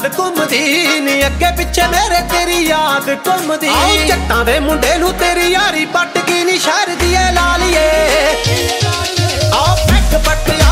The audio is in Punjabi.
ਗੱਲ ਘੁੰਮਦੀ ਨੀ ਅੱਗੇ ਪਿੱਛੇ ਮੇਰੇ ਤੇਰੀ ਯਾਦ ਘੁੰਮਦੀ। ਆਓ ਜੱਟਾਂ ਦੇ ਮੁੰਡੇ ਨੂੰ ਤੇਰੀ ਯਾਰੀ ਪੱਟ ਗਈ ਨੀ ਸ਼ਹਿਰ ਦੀ ਏ ਲਾਲੀਏ। ਆਓ ਪੈਗ ਪੱਟ